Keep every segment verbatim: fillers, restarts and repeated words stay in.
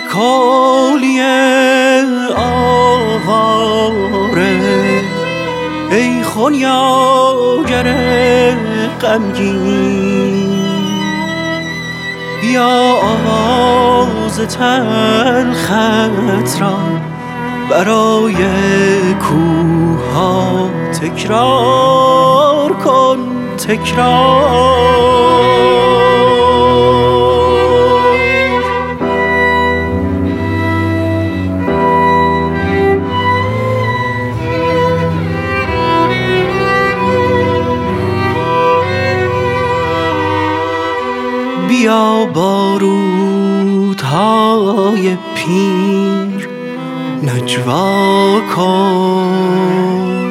کالی آواره، ای خونیاگر غمگین، بیا آواز تلخت را برای کوها تکرار کن، تکرار. بیا بارودهای پیر نجوا کن،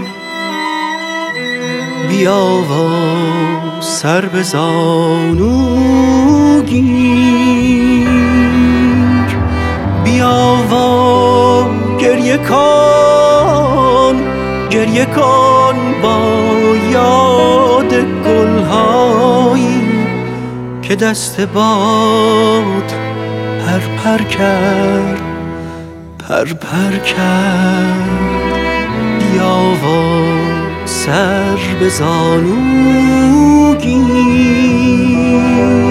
بیا و سر به زانو گیر، بیا و گریه کن، گریه کن با یاد گلهایی که دست باد پر پر کرد، پر پر کرد. بیا و سر به زانو گیر.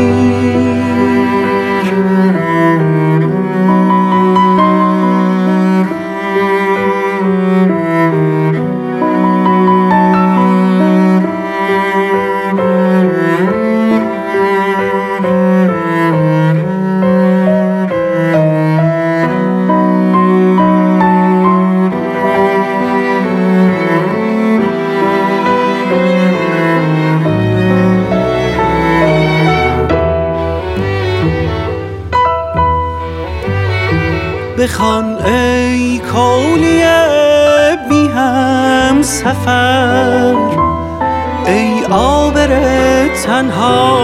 بخوان ای کالی بی هم سفر، ای عابر تنها،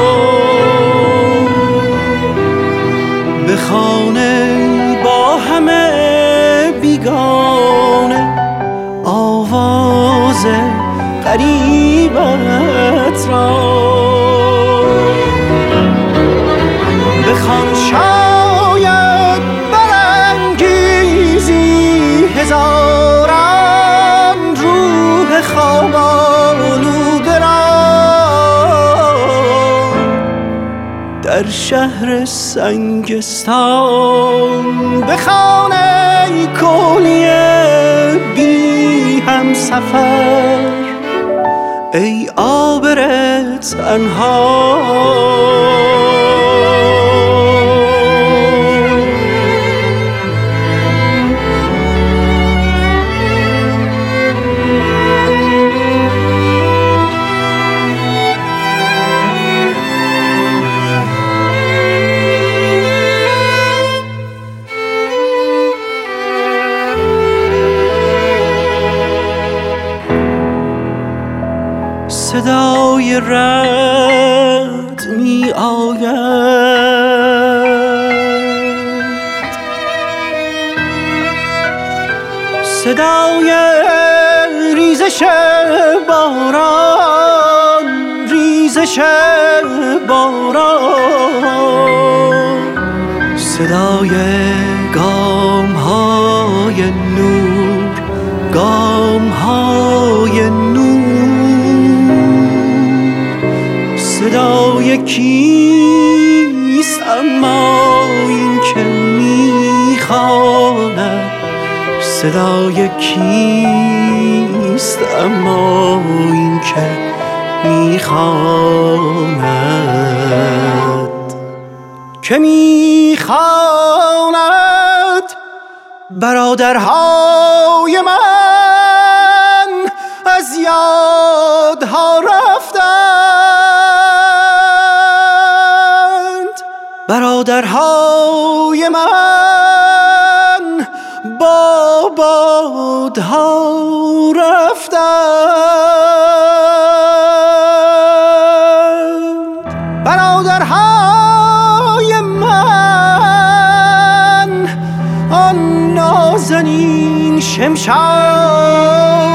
بخوان ای با همه بیگانه آواز غریبت را، بخوان هزاران روح خواب آلوده را در شهر سنگستان. بخوان ای کالی بی هم سفر، ای عابر تنها، صدای رعد می آید، صدای ریزش باران، ریزش باران، صدای گام های نور، گام های نور، صدای کیست اما این که میخواند، صدای کیست اما این که میخواند، که میخواند برادرهای من از یادها رفتند، برادرهای من با بادها رفتند، برادرهای من آن نازنین شمشاد